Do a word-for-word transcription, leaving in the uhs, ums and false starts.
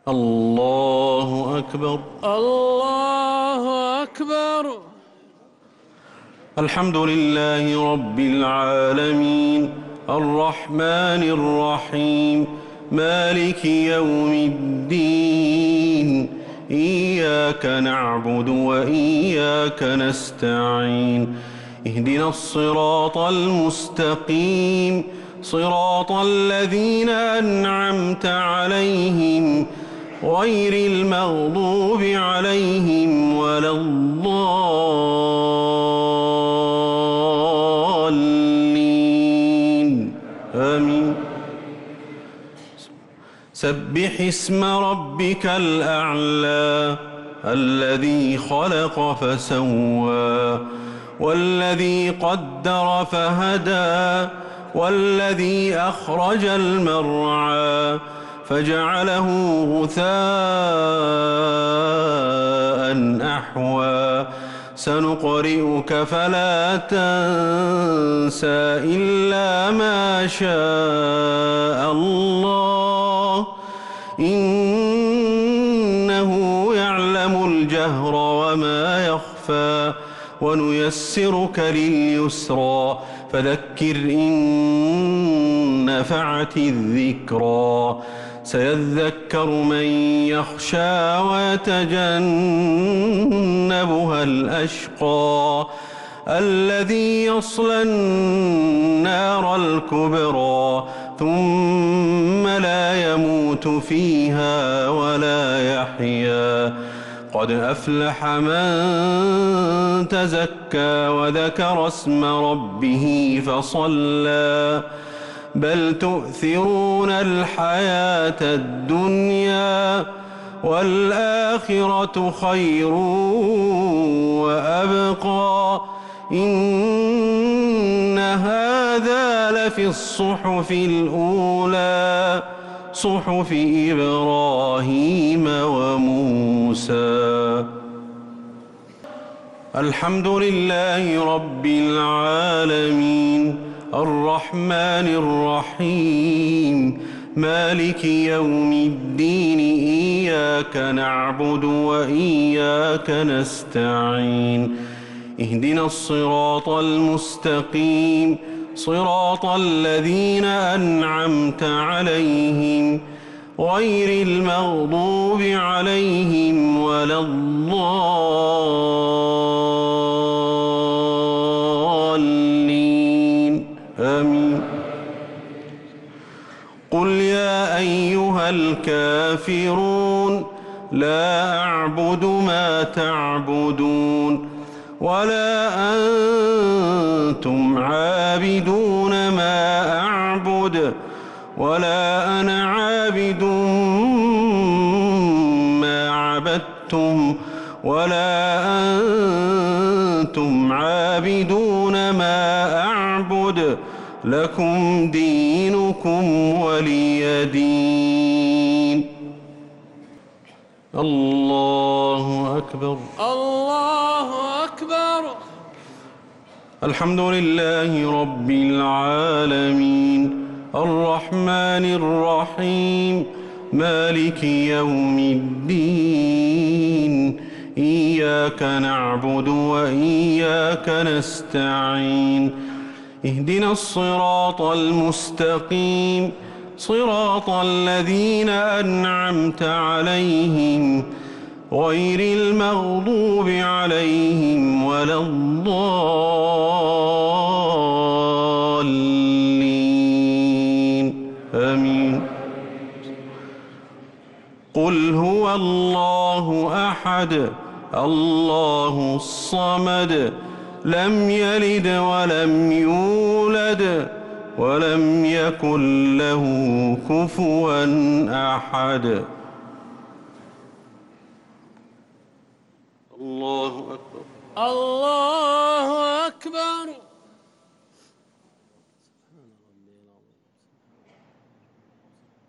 الله أكبر. الله أكبر. الحمد لله رب العالمين الرحمن الرحيم مالك يوم الدين إياك نعبد وإياك نستعين اهدنا الصراط المستقيم صراط الذين أنعمت عليهم غير المغضوب عليهم ولا الضالين آمين. سبح اسم ربك الأعلى الذي خلق فسوى والذي قدر فهدى والذي أخرج المرعى فجعله غثاء أحوى سنقرئك فلا تنسى إلا ما شاء الله إنه يعلم الجهر وما يخفى ونيسرك لليسرى فذكر إن نفعت الذكرى سيذكر من يخشى ويتجنبها الأشقى الذي يصلى النار الكبرى ثم لا يموت فيها ولا يحيا قد أفلح من تزكى وذكر اسم ربه فصلى بل تؤثرون الحياة الدنيا والآخرة خير وأبقى إن هذا لفي الصحف الأولى صحف إبراهيم وموسى. الحمد لله رب العالمين الرحمن الرحيم مالك يوم الدين إياك نعبد وإياك نستعين اهدنا الصراط المستقيم صراط الذين أنعمت عليهم غير المغضوب عليهم ولا الضالين آمين. قل يا أيها الكافرون لا أعبد ما تعبدون ولا أنتم عابدون ما أعبد ولا أنا عابد ما عبدتم ولا أنتم عابدون ما أعبد لكم دينكم ولي دين. الله أكبر. الله أكبر. الحمد لله رب العالمين الرحمن الرحيم مالك يوم الدين إياك نعبد وإياك نستعين اهدنا الصراط المستقيم صراط الذين أنعمت عليهم غير المغضوب عليهم ولا الضالين آمين. قل هو الله أحد الله الصمد لم يلد ولم يولد ولم يكن له كفوا أحد. الله أكبر. الله